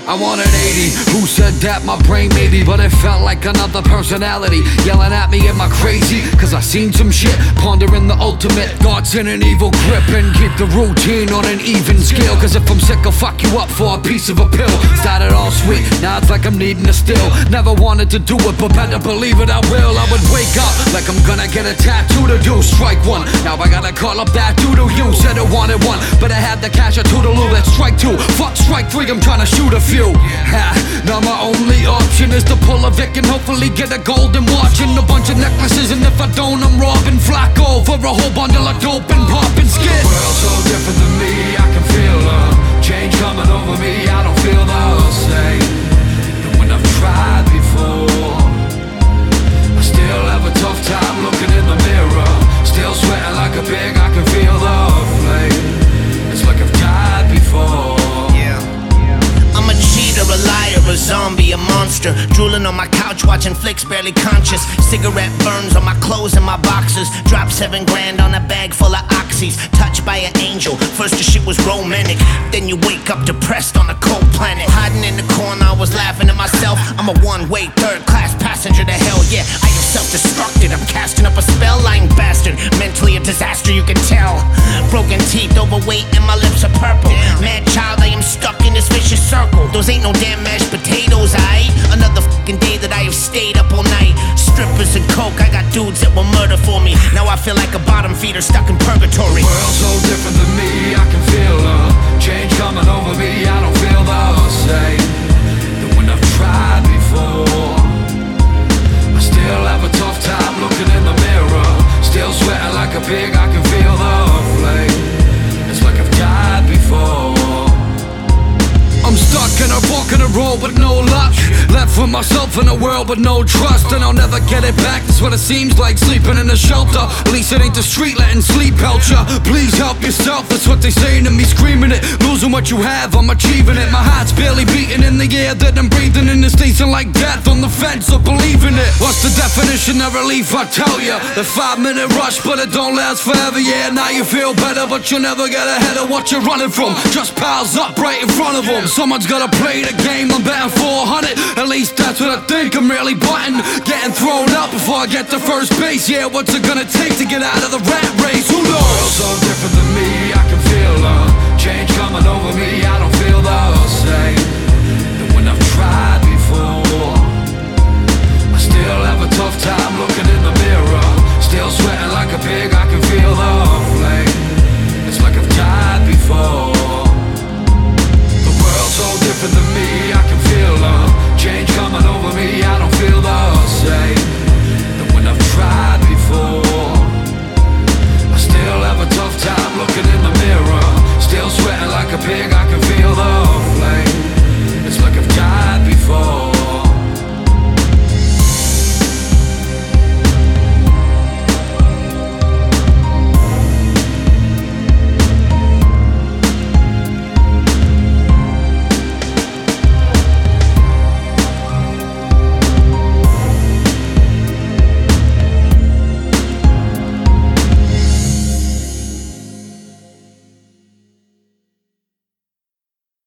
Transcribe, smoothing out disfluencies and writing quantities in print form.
I want an 80. Who said that? My brain maybe, but it felt like another personality yelling at me, am I crazy? Cause I seen some shit, pondering the ultimate thoughts in an evil grip, and keep the routine on an even scale. Cause if I'm sick, I'll fuck you up for a piece of a pill. Started all sweet, now it's like I'm needing a still. Never wanted to do it, but better believe it, I will. I would wake up like I'm gonna get a tattoo to do. Strike one, now I gotta call up that dude who you said I wanted one, but I had the cash, a toodaloo. That's strike two, fuck strike three, I'm trying to shoot a few. Ha, now my only option is to pull a Vic and hopefully get a golden watch and a bunch of necklaces, and if I don't, I'm robbing Flacco for a whole bundle of dope and popping skid. The world's so different than me, I can feel the change coming over me. I don't feel the same. And when I've tried before, I still have a tough time looking in the mirror. Still sweating like a pig, I can feel the flame. It's like I've died before. I'm a cheater, a liar, a zombie, a monster. Drooling on my couch, watching flicks, barely conscious. Cigarette burns on my clothes and my boxers. Drop 7 grand on a bag full of oxys. Touched by an angel, first the shit was romantic. Then you wake up depressed on a cold planet. Hiding in the corner, I was laughing at myself. I'm a one-way, third-class passenger to hell, yeah. I am self-destructed, I'm casting up a spell, lying bastard. Mentally a disaster, you can tell. Broken teeth, overweight, and my lips are purple. Mad child, I am stuck in this vicious circle. Those ain't no damn mashed potatoes, I another fucking day that I have stayed up all night. Strippers and coke, I got dudes that will murder for me. Now I feel like a bottom feeder stuck in purgatory. The world's so different than me, I can feel the change coming over me. I don't feel the same. That when I've tried before, I still have a tough time looking in the mirror. Still sweating like a pig, I can feel the flame. It's like I've died before. I'm stuck in a fork in a road with no luck. Left for myself in a world with no trust, and I'll never get it back. That's what it seems like, sleeping in a shelter. At least it ain't the street letting sleep help ya. Please help yourself, that's what they saying to me, screaming it. Losing what you have, I'm achieving it. My heart's barely beating in the air that I'm breathing in. It's tasting like death on the fence, so believe in it. What's the definition of relief? I tell ya, the 5-minute rush, but it don't last forever. Yeah, now you feel better, but you'll never get ahead of what you're running from. Just piles up right in front of them. Someone's gotta play the game, I'm betting 400. At least that's what I think, I'm really butting. Getting thrown up before I get to first base. Yeah, what's it gonna take to get out of the rat race? Who knows? The world's so different than me,